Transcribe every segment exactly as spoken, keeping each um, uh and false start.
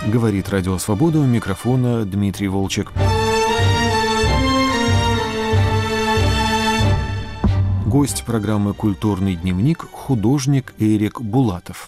Говорит Радио Свобода, у микрофона Дмитрий Волчек. Гость программы «Культурный дневник» – художник Эрик Булатов.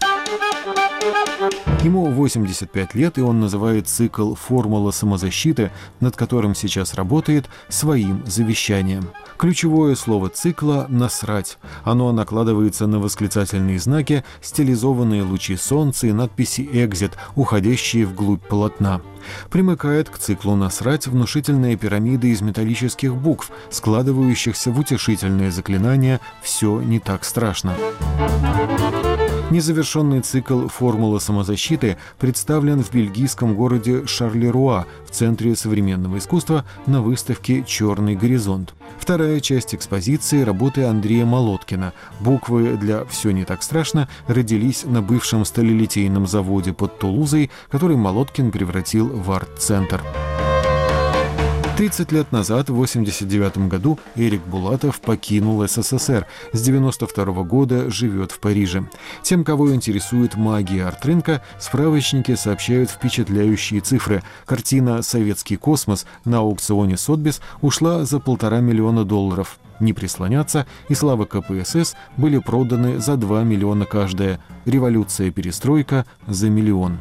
Ему восемьдесят пять лет, и он называет цикл «Формула самозащиты», над которым сейчас работает, своим завещанием. Ключевое слово цикла – «насрать». Оно накладывается на восклицательные знаки, стилизованные лучи солнца и надписи «Экзит», уходящие вглубь полотна. Примыкает к циклу «насрать» внушительная пирамида из металлических букв, складывающихся в утешительное заклинание «Все не так страшно». Незавершенный цикл «Формула самозащиты» представлен в бельгийском городе Шарлеруа в Центре современного искусства на выставке «Черный горизонт». Вторая часть экспозиции – работы Андрея Молоткина. Буквы для «Все не так страшно» родились на бывшем сталелитейном заводе под Тулузой, который Молоткин превратил в арт-центр. тридцать лет назад, в восемьдесят девятом году, Эрик Булатов покинул СССР. С девяносто второго года живет в Париже. Тем, кого интересует магия арт-рынка, справочники сообщают впечатляющие цифры. Картина «Советский космос» на аукционе Сотбис ушла за полтора миллиона долларов. «Не прислоняться» и «Слава КПСС» были проданы за два миллиона каждая. «Революция-перестройка» за миллион.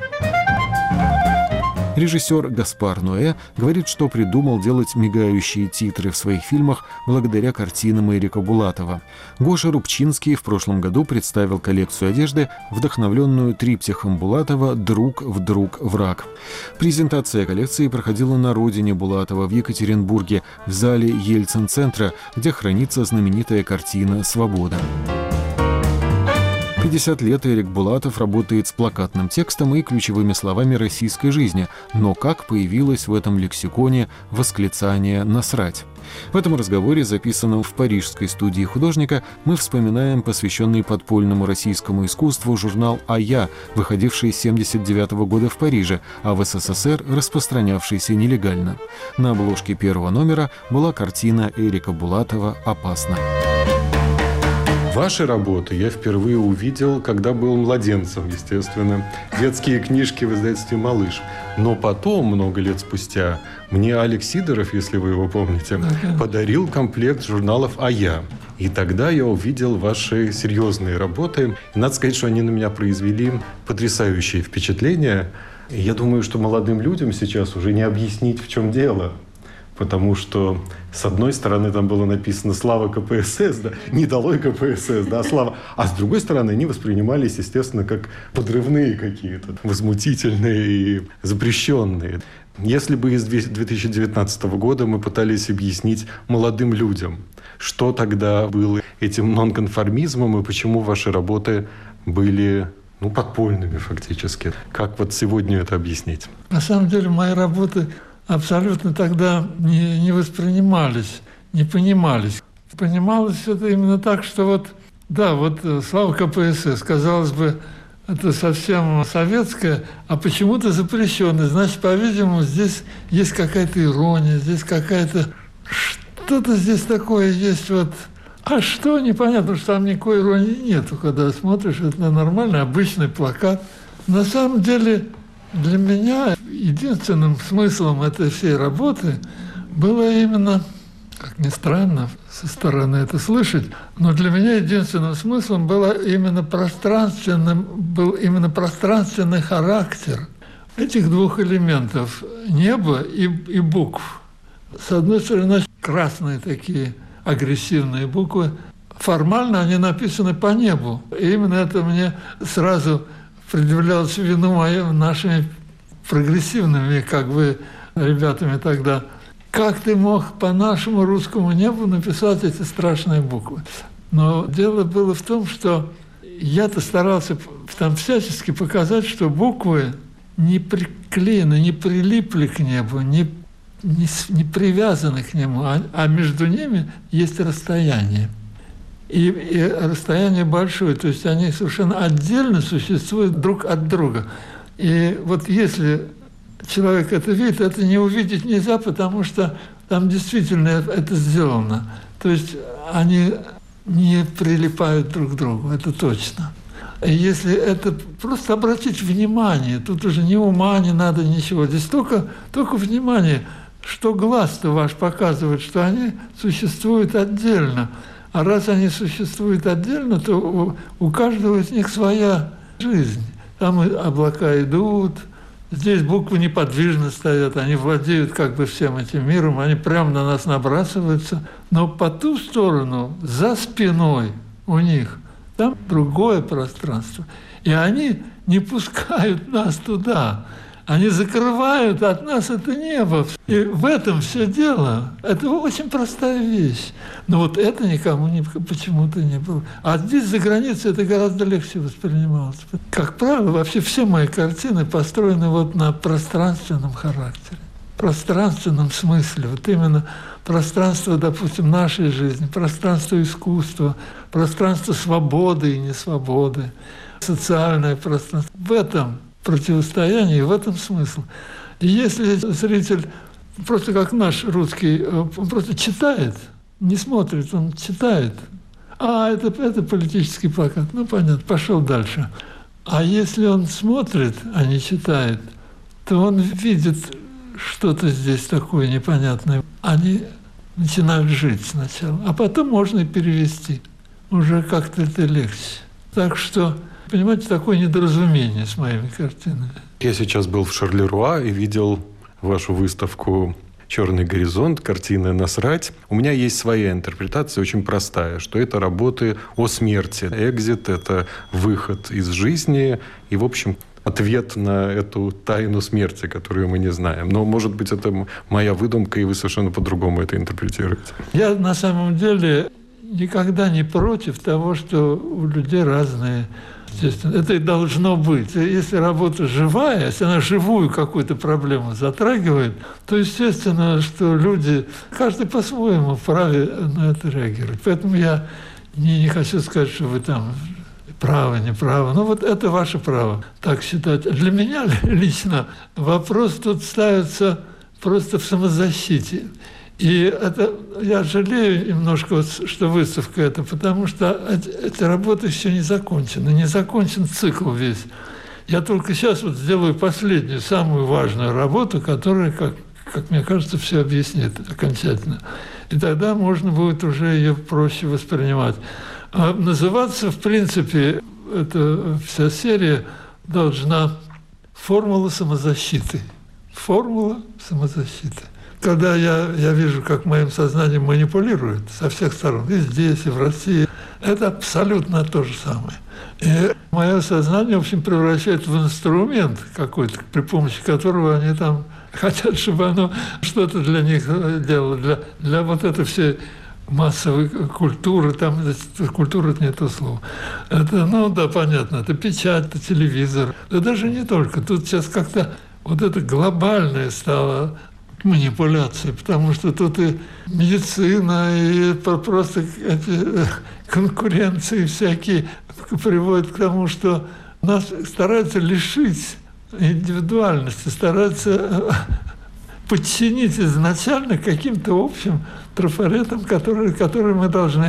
Режиссер Гаспар Ноэ говорит, что придумал делать мигающие титры в своих фильмах благодаря картинам Эрика Булатова. Гоша Рубчинский в прошлом году представил коллекцию одежды, вдохновленную триптихом Булатова «Друг, вдруг, враг». Презентация коллекции проходила на родине Булатова в Екатеринбурге, в зале Ельцин-центра, где хранится знаменитая картина «Свобода». пятьдесят лет Эрик Булатов работает с плакатным текстом и ключевыми словами российской жизни, но как появилось в этом лексиконе восклицание «насрать»? В этом разговоре, записанном в парижской студии художника, мы вспоминаем посвященный подпольному российскому искусству журнал «А я», выходивший с семьдесят девятого года в Париже, а в СССР распространявшийся нелегально. На обложке первого номера была картина Эрика Булатова «Опасно». Ваши работы я впервые увидел, когда был младенцем, естественно. Детские книжки в издательстве «Малыш». Но потом, много лет спустя, мне Алекс Сидоров, если вы его помните, подарил комплект журналов «А я». И тогда я увидел ваши серьезные работы. И надо сказать, что они на меня произвели потрясающее впечатление. И я думаю, что молодым людям сейчас уже не объяснить, в чем дело. Потому что, с одной стороны, там было написано «Слава КПСС», да, не долой КПСС, да, слава. А с другой стороны, они воспринимались, естественно, как подрывные какие-то, возмутительные и запрещенные. Если бы из две тысячи девятнадцатого года мы пытались объяснить молодым людям, что тогда было этим нонконформизмом и почему ваши работы были, ну, подпольными фактически. Как вот сегодня это объяснить? На самом деле, мои работы абсолютно тогда не, не воспринимались, не понимались. Понималось это именно так, что вот, да, вот слава КПСС, казалось бы, это совсем советское, а почему-то запрещенное. Значит, по-видимому, здесь есть какая-то ирония, здесь какая-то... Что-то здесь такое есть вот... А что, непонятно, что там никакой иронии нету, когда смотришь, это нормальный, обычный плакат. На самом деле... Для меня единственным смыслом этой всей работы было именно, как ни странно со стороны это слышать, но для меня единственным смыслом было именно пространственным, был именно пространственный характер этих двух элементов – неба и, и букв. С одной стороны, красные такие агрессивные буквы, формально они написаны по небу. И именно это мне сразу предъявлялось вину моим нашими прогрессивными, как бы, ребятами тогда. Как ты мог по нашему русскому небу написать эти страшные буквы? Но дело было в том, что я-то старался там всячески показать, что буквы не приклеены, не прилипли к небу, не, не, не привязаны к нему, а, а между ними есть расстояние. И, и расстояние большое, то есть они совершенно отдельно существуют друг от друга. И вот если человек это видит, это не увидеть нельзя, потому что там действительно это сделано. То есть они не прилипают друг к другу, это точно. Если это просто обратить внимание, тут уже ни ума не надо, ничего. Здесь только, только внимание, что глаз-то ваш показывает, что они существуют отдельно. А раз они существуют отдельно, то у, у каждого из них своя жизнь. Там облака идут, здесь буквы неподвижно стоят, они владеют как бы всем этим миром, они прямо на нас набрасываются. Но по ту сторону, за спиной у них, там другое пространство. И они не пускают нас туда. Они закрывают от нас это небо. И в этом все дело. Это очень простая вещь. Но вот это никому не, почему-то не было. А здесь, за границей, это гораздо легче воспринималось. Как правило, вообще все мои картины построены вот на пространственном характере. Пространственном смысле. Вот именно пространство, допустим, нашей жизни, пространство искусства, пространство свободы и несвободы, социальное пространство. В этом противостояние, в этом смысл. И если зритель просто как наш русский, он просто читает, не смотрит, он читает. А, это, это политический плакат. Ну, понятно, пошел дальше. А если он смотрит, а не читает, то он видит что-то здесь такое непонятное. Они начинают жить сначала, а потом можно и перевести. Уже как-то это легче. Так что, понимаете, такое недоразумение с моими картинами. Я сейчас был в Шарлеруа и видел вашу выставку «Черный горизонт», картины «Насрать». У меня есть своя интерпретация, очень простая, что это работы о смерти. «Экзит» — это выход из жизни и, в общем, ответ на эту тайну смерти, которую мы не знаем. Но, может быть, это моя выдумка, и вы совершенно по-другому это интерпретируете. Я, на самом деле, никогда не против того, что у людей разные. Естественно, это и должно быть. Если работа живая, если она живую какую-то проблему затрагивает, то естественно, что люди, каждый по-своему вправе на это реагировать. Поэтому я не, не хочу сказать, что вы там правы, неправы. Но вот это ваше право так считать. Для меня лично вопрос тут ставится просто в самозащите. И это, я жалею немножко, вот, что выставка это, потому что эти работы еще не закончены, не закончен цикл весь. Я только сейчас вот сделаю последнюю, самую важную работу, которая, как, как мне кажется, все объяснит окончательно. И тогда можно будет уже ее проще воспринимать. А называться, в принципе, эта вся серия должна «Формула самозащиты». Формула самозащиты. Когда я, я вижу, как моим сознанием манипулируют со всех сторон, и здесь, и в России, это абсолютно то же самое. И мое сознание, в общем, превращает в инструмент какой-то, при помощи которого они там хотят, чтобы оно что-то для них делало, для, для вот этой всей массовой культуры, там культура — это не то слово. Это, ну да, понятно, это печать, это телевизор. Да даже не только. Тут сейчас как-то вот это глобальное стало манипуляции, потому что тут и медицина, и просто эти конкуренции всякие приводят к тому, что нас стараются лишить индивидуальности, стараются подчинить изначально каким-то общим трафаретам, которые, которые мы должны,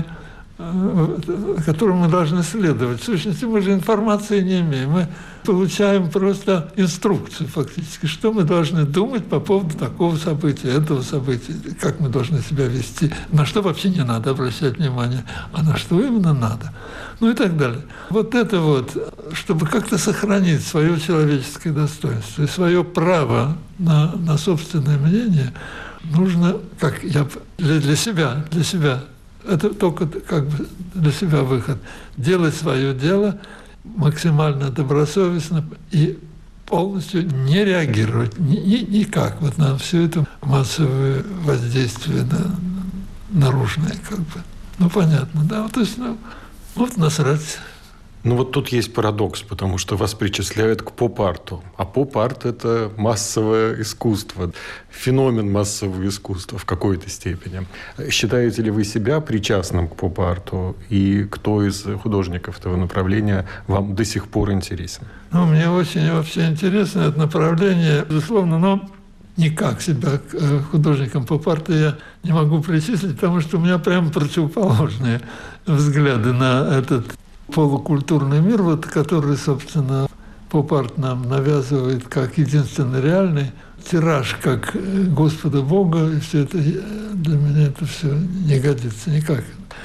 которым мы должны следовать. В сущности, мы же информации не имеем. Мы получаем просто инструкцию фактически, что мы должны думать по поводу такого события, этого события, как мы должны себя вести, на что вообще не надо обращать внимание, а на что именно надо, ну и так далее. Вот это вот, чтобы как-то сохранить свое человеческое достоинство и свое право на, на собственное мнение, нужно, как я для, для себя, для себя, это только как бы для себя выход, делать свое дело максимально добросовестно и полностью не реагировать ни, ни, никак вот на все это массовое воздействие на, наружное, как бы. Ну, понятно, да, вот, то есть, ну, вот насрать. Ну вот тут есть парадокс, потому что вас причисляют к поп-арту. А поп-арт – это массовое искусство, феномен массового искусства в какой-то степени. Считаете ли вы себя причастным к поп-арту? И кто из художников этого направления вам до сих пор интересен? Ну, мне очень вообще интересно это направление, безусловно, но никак себя к художникам поп-арта я не могу причислить, потому что у меня прямо противоположные взгляды на этот полукультурный мир, вот, который, собственно, поп-арт нам навязывает как единственно реальный, тираж как Господа Бога, и все это, для меня это все не годится никак.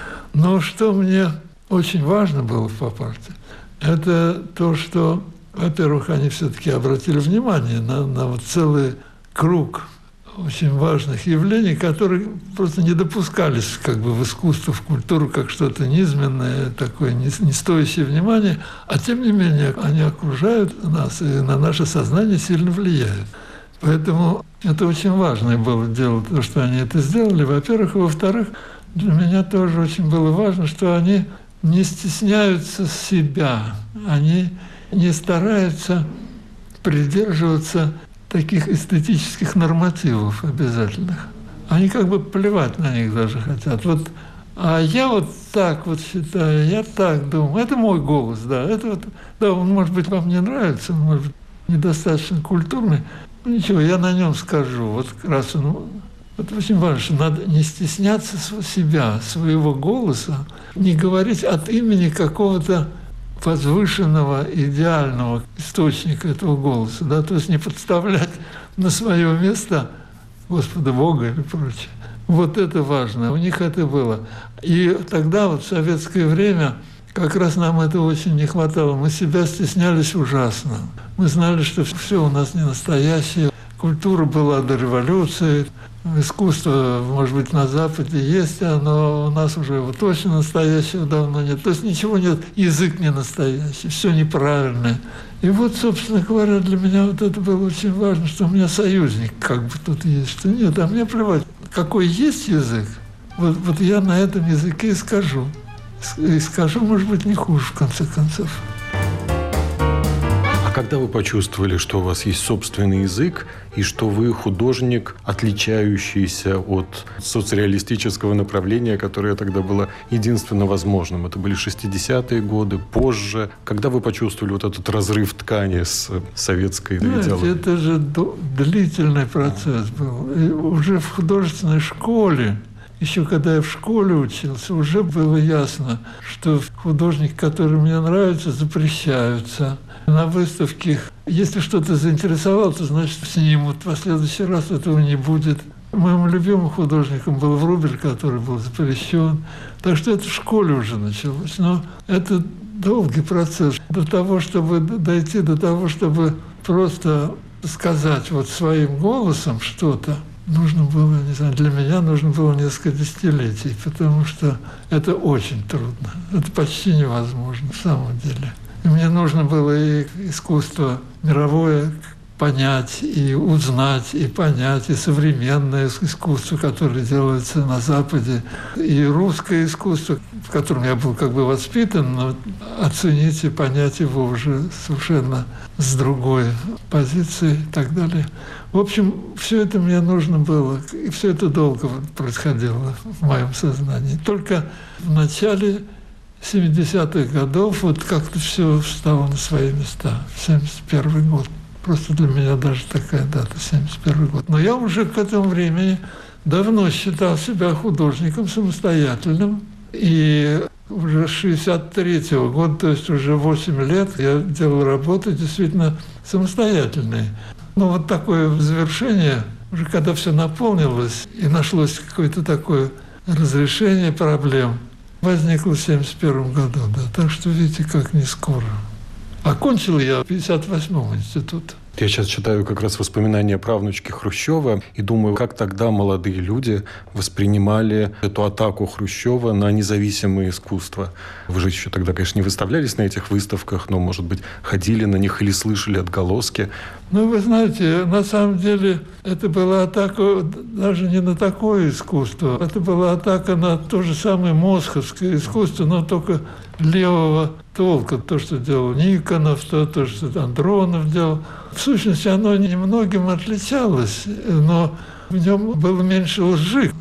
Но что мне очень важно было в поп-арте, это то, что, во-первых, они все-таки обратили внимание на, на вот целый круг очень важных явлений, которые просто не допускались как бы в искусство, в культуру, как что-то низменное, такое не, не стоящее внимания, а тем не менее они окружают нас и на наше сознание сильно влияют. Поэтому это очень важное было дело, то, что они это сделали, во-первых. И во-вторых, для меня тоже очень было важно, что они не стесняются себя, они не стараются придерживаться таких эстетических нормативов обязательных. Они как бы плевать на них даже хотят. Вот, а я вот так вот считаю, я так думаю. Это мой голос, да. Это вот, да, он, может быть, вам не нравится, он, может быть, недостаточно культурный. Ну, ничего, я на нем скажу. Вот как раз он... Это очень важно, что надо не стесняться себя, своего голоса, не говорить от имени какого-то возвышенного, идеального источника этого голоса, да, то есть не подставлять на свое место Господа Бога или прочее. Вот это важно, у них это было. И тогда, вот в советское время, как раз нам этого очень не хватало. Мы себя стеснялись ужасно. Мы знали, что все у нас не настоящее. Культура была до революции. Искусство, может быть, на Западе есть, но у нас уже его точно настоящего давно нет. То есть ничего нет, язык не настоящий, все неправильное. И вот, собственно говоря, для меня вот это было очень важно, что у меня союзник как бы тут есть, что нет, а мне плевать, какой есть язык, вот, вот я на этом языке и скажу. И скажу, может быть, не хуже, в конце концов. А когда вы почувствовали, что у вас есть собственный язык, и что вы художник, отличающийся от соцреалистического направления, которое тогда было единственно возможным? Это были шестидесятые годы, позже. Когда вы почувствовали вот этот разрыв ткани с советской идеологией? Это же длительный процесс был. И уже в художественной школе, еще когда я в школе учился, уже было ясно, что художники, которые мне нравятся, запрещаются. На выставке, если что-то заинтересовало, то значит снимут. В следующий раз этого не будет. Моим любимым художником был Врубель, который был запрещен. Так что это в школе уже началось. Но это долгий процесс. До того, чтобы дойти до того, чтобы просто сказать вот своим голосом что-то, нужно было, не знаю, для меня нужно было несколько десятилетий, потому что это очень трудно. Это почти невозможно в самом деле. И мне нужно было и искусство мировое понять, и узнать, и понять, и современное искусство, которое делается на Западе, и русское искусство, в котором я был как бы воспитан, но оценить и понять его уже совершенно с другой позиции и так далее. В общем, все это мне нужно было, и все это долго происходило в моем сознании. Только в начале семидесятых годов вот как-то все встало на свои места. семьдесят первый год. Просто для меня даже такая дата, семьдесят первый год. Но я уже к этому времени давно считал себя художником самостоятельным. И уже с шестьдесят третьего года, то есть уже восемь лет, я делал работы действительно самостоятельные. Но вот такое завершение, уже когда все наполнилось и нашлось какое-то такое разрешение проблем, возникло в семьдесят первом году, да. Так что видите, как не скоро. Окончил я в пятьдесят восьмом институт. Я сейчас читаю как раз воспоминания правнучки Хрущева и думаю, как тогда молодые люди воспринимали эту атаку Хрущева на независимое искусство. Вы же еще тогда, конечно, не выставлялись на этих выставках, но, может быть, ходили на них или слышали отголоски. Ну, вы знаете, на самом деле это была атака даже не на такое искусство. Это была атака на то же самое московское искусство, но только левого толка. То, что делал Никонов, то, то что Андронов делал. В сущности, оно немногим отличалось, но в нем было меньше лжи.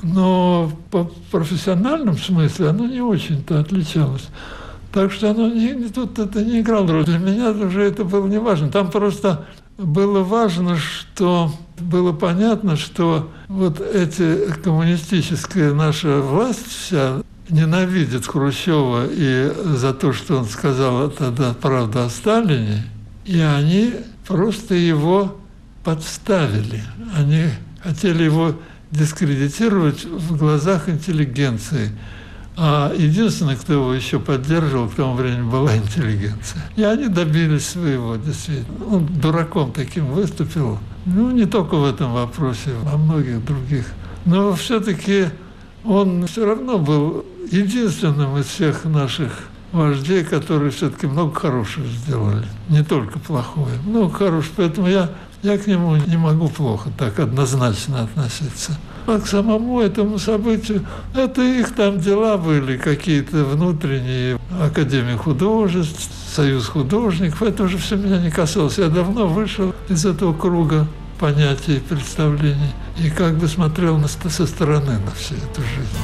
Но по профессиональном смысле оно не очень-то отличалось. Так что оно не, тут это не играло роль. Для меня уже это было не важно. Там просто было важно, что было понятно, что вот эти коммунистическая наша власть вся ненавидят Хрущева и за то, что он сказал тогда правду о Сталине, и они просто его подставили. Они хотели его дискредитировать в глазах интеллигенции. А единственный, кто его еще поддерживал к тому времени, была интеллигенция. И они добились своего, действительно. Он дураком таким выступил. Ну, не только в этом вопросе, во многих других. Но все-таки он все равно был единственным из всех наших вождей, которые все-таки много хорошего сделали. Не только плохое, много хорошего. Поэтому я, я к нему не могу плохо так однозначно относиться. А к самому этому событию, это их там дела были, какие-то внутренние, Академия художеств, Союз художников. Это уже все меня не касалось. Я давно вышел из этого круга понятий и представлений и как бы смотрел на, со стороны на всю эту жизнь.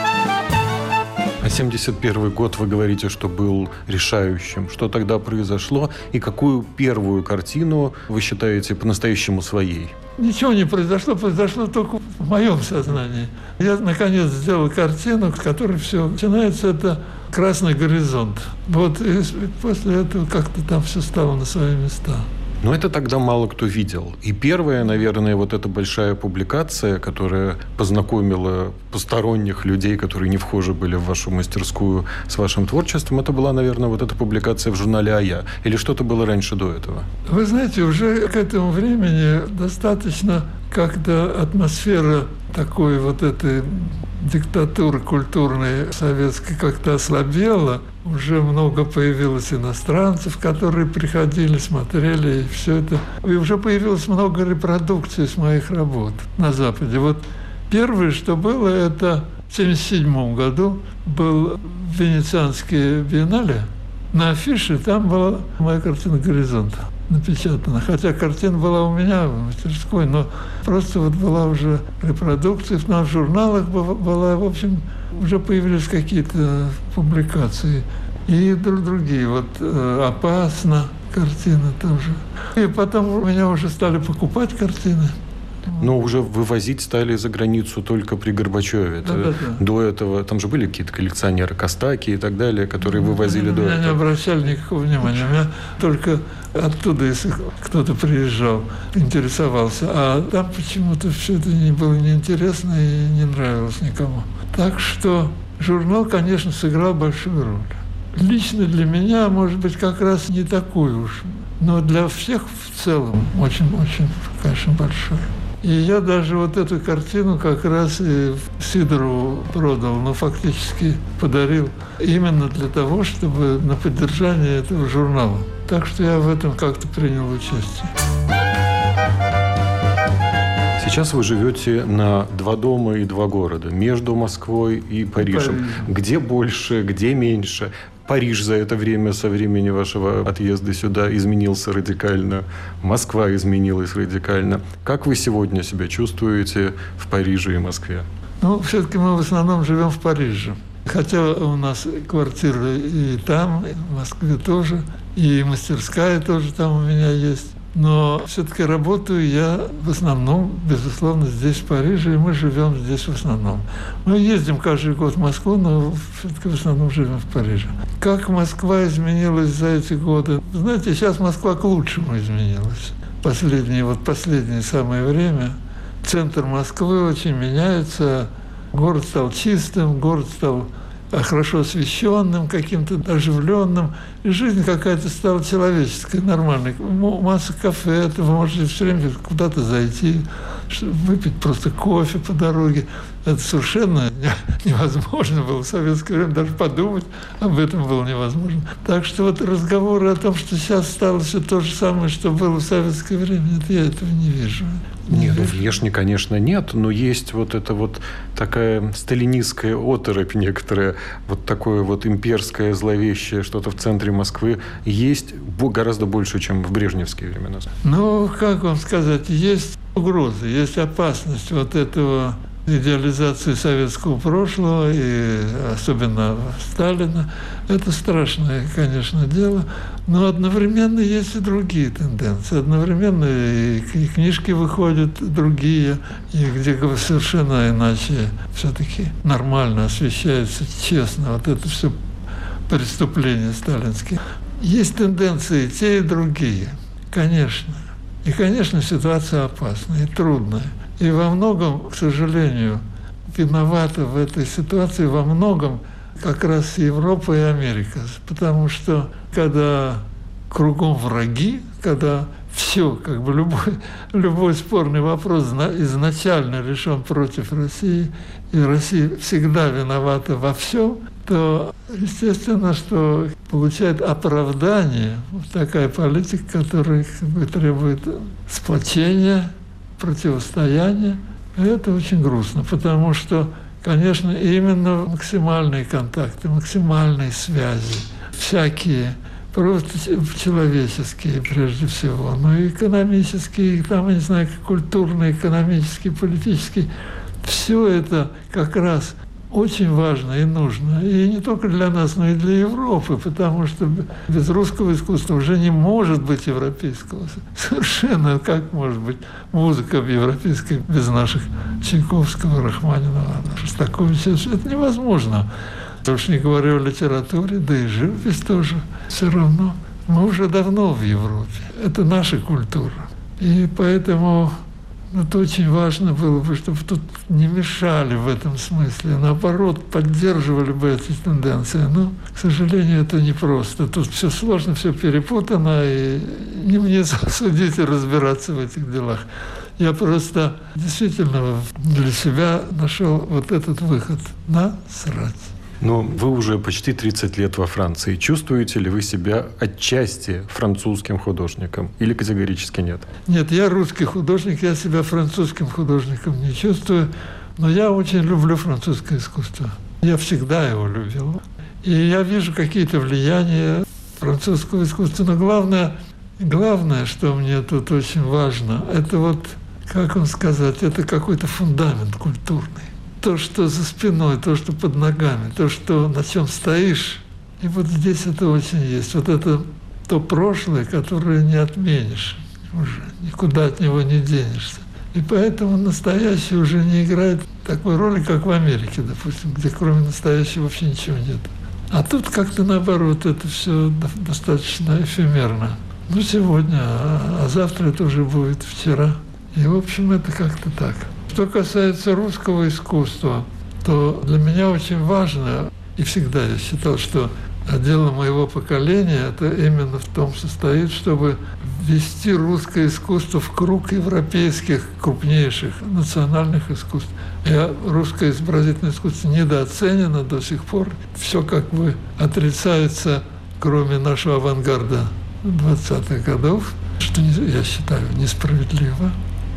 А семьдесят первый год, вы говорите, что был решающим. Что тогда произошло и какую первую картину вы считаете по-настоящему своей? Ничего не произошло, произошло только в моем сознании. Я, наконец, сделал картину, с которой все начинается, это «Красный горизонт». Вот и после этого как-то там все стало на свои места. Но это тогда мало кто видел. И первая, наверное, вот эта большая публикация, которая познакомила посторонних людей, которые не вхожи были в вашу мастерскую с вашим творчеством, это была, наверное, вот эта публикация в журнале «А-Я». Или что-то было раньше до этого? Вы знаете, уже к этому времени достаточно как-то атмосфера такой вот этой диктатуры культурной советской как-то ослабела. Уже много появилось иностранцев, которые приходили, смотрели, и все это. И уже появилось много репродукций с моих работ на Западе. Вот первое, что было, это в семьдесят седьмом году был Венецианский биеннале. На афише там была моя картина «Горизонт» напечатана. Хотя картина была у меня в мастерской, но просто вот была уже репродукция, в журналах была, в общем, уже появились какие-то публикации. И другие. Вот «Опасно» картина тоже. И потом меня уже стали покупать картины. Но уже вывозить стали за границу только при Горбачеве. Да, да, да. До этого, там же были какие-то коллекционеры, Костаки и так далее, которые вывозили до этого. Меня не обращали никакого внимания. Меня только оттуда, если кто-то приезжал, интересовался. А там почему-то все это не было неинтересно и не нравилось никому. Так что журнал, конечно, сыграл большую роль. Лично для меня, может быть, как раз не такую уж. Но для всех в целом очень-очень, конечно, большой. И я даже вот эту картину как раз и Сидорову продал, но фактически подарил именно для того, чтобы на поддержание этого журнала. Так что я в этом как-то принял участие. Сейчас вы живете на два дома и два города, между Москвой и Парижем. Париж. Где больше, где меньше? Париж за это время, со времени вашего отъезда сюда, изменился радикально. Москва изменилась радикально. Как вы сегодня себя чувствуете в Париже и Москве? Ну, все-таки мы в основном живем в Париже. Хотя у нас квартира и там, и в Москве тоже, и мастерская тоже там у меня есть. Но все-таки работаю я в основном, безусловно, здесь, в Париже, и мы живем здесь в основном. Мы ездим каждый год в Москву, но все-таки в основном живем в Париже. Как Москва изменилась за эти годы? Знаете, сейчас Москва к лучшему изменилась. Последнее, вот последнее самое время. Центр Москвы очень меняется. Город стал чистым, город стал хорошо освещенным, каким-то оживленным. И жизнь какая-то стала человеческая, нормальная. Масса кафе, это вы можете все время куда-то зайти, выпить просто кофе по дороге. Это совершенно невозможно было в советское время, даже подумать об этом было невозможно. Так что вот разговоры о том, что сейчас стало все то же самое, что было в советское время, нет, я этого не вижу. Не нет, вижу. ну, внешне, конечно, нет, но есть вот эта вот такая сталинистская оторопь некоторая, вот такое вот имперское зловещее что-то в центре Москвы есть гораздо больше, чем в брежневские времена. Ну, как вам сказать, есть угрозы, есть опасность вот этого идеализации советского прошлого, и особенно Сталина. Это страшное, конечно, дело. Но одновременно есть и другие тенденции. Одновременно и книжки выходят другие, и где совершенно иначе все-таки нормально освещается, честно, вот это все преступления сталинские. Есть тенденции и те, и другие, конечно. И, конечно, ситуация опасная и трудная. И во многом, к сожалению, виновата в этой ситуации во многом как раз Европа и Америка. Потому что когда кругом враги, когда все, как бы любой, любой спорный вопрос изначально решен против России, и Россия всегда виновата во всем, то естественно, что получает оправдание вот такая политика, которая как бы требует сплочения, противостояния. И это очень грустно, потому что, конечно, именно максимальные контакты, максимальные связи, всякие, просто человеческие прежде всего, но и экономические, там, я не знаю, культурные, экономические, политические, все это как раз очень важно и нужно. И не только для нас, но и для Европы, потому что без русского искусства уже не может быть европейского. Совершенно как может быть музыка европейская без наших Чайковского, Рахманинова, Шостаковича. Это невозможно. Я уж не говорю о литературе, да и живопись тоже. Все равно мы уже давно в Европе. Это наша культура. И поэтому это очень важно было бы, чтобы тут не мешали в этом смысле, наоборот, поддерживали бы эти тенденции. Но, к сожалению, это непросто. Тут все сложно, все перепутано, и не мне судить и разбираться в этих делах. Я просто действительно для себя нашел вот этот выход – насрать. Но вы уже почти тридцать лет во Франции. Чувствуете ли вы себя отчасти французским художником или категорически нет? Нет, я русский художник, я себя французским художником не чувствую, но я очень люблю французское искусство. Я всегда его любил. И я вижу какие-то влияния французского искусства. Но главное, главное, что мне тут очень важно, это вот, как вам сказать, это какой-то фундамент культурный. То, что за спиной, то, что под ногами, то, что на чем стоишь. И вот здесь это очень есть. Вот это то прошлое, которое не отменишь уже, никуда от него не денешься. И поэтому настоящее уже не играет такой роли, как в Америке, допустим, где кроме настоящего вообще ничего нет. А тут как-то наоборот, это все достаточно эфемерно. Ну, сегодня, а, а завтра это уже будет вчера. И, в общем, это как-то так. Что касается русского искусства, то для меня очень важно, и всегда я считал, что дело моего поколения это именно в том состоит, чтобы ввести русское искусство в круг европейских крупнейших национальных искусств. И русское изобразительное искусство недооценено до сих пор. Все как бы отрицается, кроме нашего авангарда двадцатых годов, что я считаю несправедливо.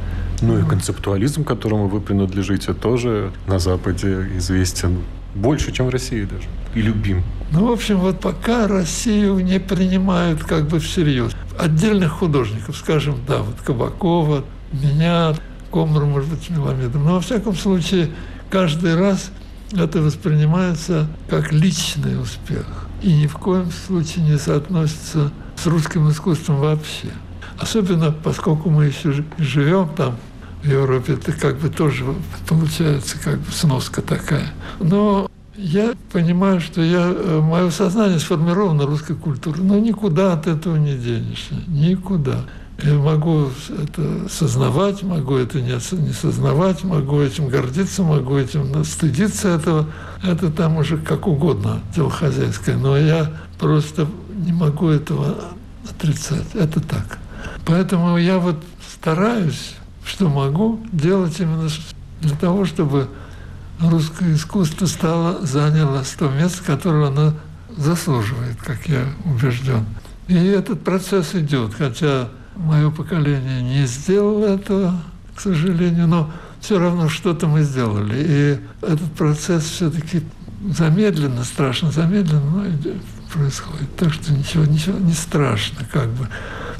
Ну и концептуализм, к которому вы принадлежите, тоже на Западе известен больше, чем в России даже, и любим. Ну, в общем, вот пока Россию не принимают как бы всерьез. Отдельных художников, скажем, да, вот Кабакова, меня, Комара, может быть, Меламедов. Но, во всяком случае, каждый раз это воспринимается как личный успех. И ни в коем случае не соотносится с русским искусством вообще. Особенно, поскольку мы еще живем там, в Европе, это как бы тоже получается как бы сноска такая. Но я понимаю, что я, мое сознание сформировано русской культурой, но никуда от этого не денешься, никуда. Я могу это сознавать, могу это не сознавать, могу этим гордиться, могу этим стыдиться этого. Это там уже как угодно, дело хозяйское. Но я просто не могу этого отрицать. Это так. Поэтому я вот стараюсь, что могу, делать именно для того, чтобы русское искусство стало, заняло то место, которого оно заслуживает, как я убежден. И этот процесс идет, хотя мое поколение не сделало этого, к сожалению, но все равно что-то мы сделали. И этот процесс все-таки замедленно, страшно замедленно, но происходит. Так что ничего, ничего не страшно, как бы.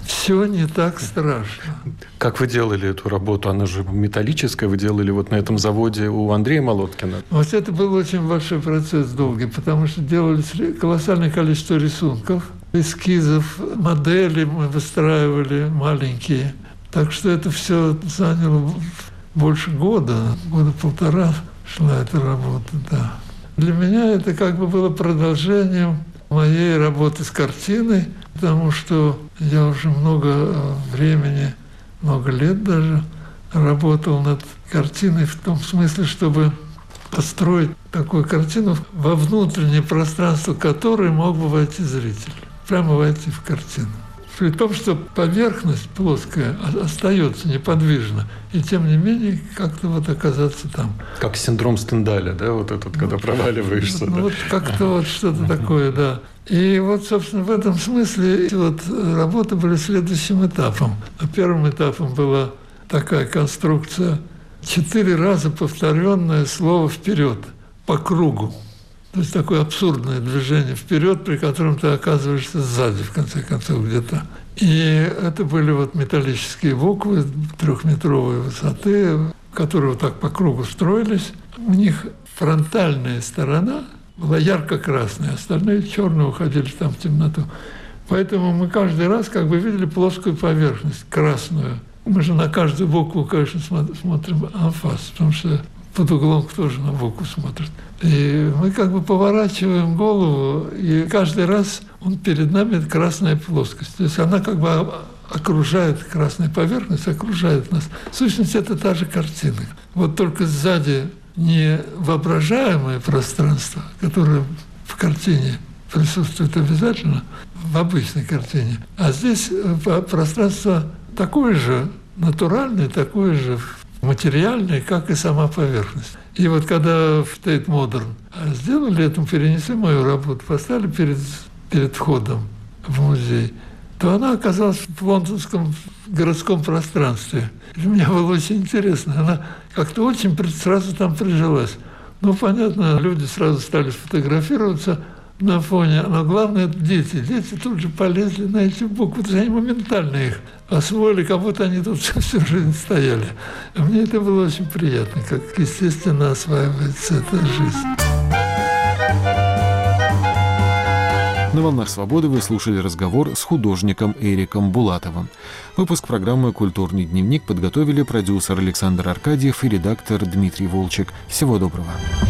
все не так страшно. Как вы делали эту работу? Она же металлическая. Вы делали вот на этом заводе у Андрея Молоткина. Вот это был очень большой процесс долгий, потому что делались колоссальное количество рисунков, эскизов, модели мы выстраивали маленькие. Так что это все заняло больше года, года полтора шла эта работа, да. Для меня это как бы было продолжением моей работы с картиной, потому что я уже много времени, много лет даже работал над картиной в том смысле, чтобы построить такую картину, во внутреннее пространство которой мог бы войти зритель, прямо войти в картину. При том, что поверхность плоская остается неподвижна, и тем не менее как-то вот оказаться там. Как синдром Стендаля, да, вот этот, когда проваливаешься. Ну, да? Вот как-то вот что-то такое, да. И вот, собственно, в этом смысле вот работы были следующим этапом. Первым этапом была такая конструкция, четыре раза повторенное слово «вперед» по кругу. То есть такое абсурдное движение вперед, при котором ты оказываешься сзади, в конце концов, где-то. И это были вот металлические буквы трехметровой высоты, которые вот так по кругу строились. У них фронтальная сторона была ярко-красная, остальные черные уходили там в темноту. Поэтому мы каждый раз как бы видели плоскую поверхность, красную. Мы же на каждую букву, конечно, смотрим анфас, потому что под углом тоже на букву смотрит. И мы как бы поворачиваем голову, и каждый раз он перед нами красная плоскость. То есть она как бы окружает, красная поверхность окружает нас. В сущности, это та же картина. Вот только сзади не воображаемое пространство, которое в картине присутствует обязательно, в обычной картине, а здесь пространство такое же натуральное, такое же материальное, как и сама поверхность. И вот когда в Тейт Модерн сделали это, перенесли мою работу, поставили перед, перед входом в музей, то она оказалась в лондонском городском пространстве. Для меня было очень интересно. Она как-то очень сразу там прижилась. Ну, понятно, люди сразу стали фотографироваться на фоне, но главное – дети. Дети тут же полезли на эти буквы, потому что они моментально их освоили, как будто они тут всю жизнь стояли. А мне это было очень приятно, как естественно осваивается эта жизнь. На «Волнах свободы» вы слушали разговор с художником Эриком Булатовым. Выпуск программы «Культурный дневник» подготовили продюсер Александр Аркадьев и редактор Дмитрий Волчек. Всего доброго.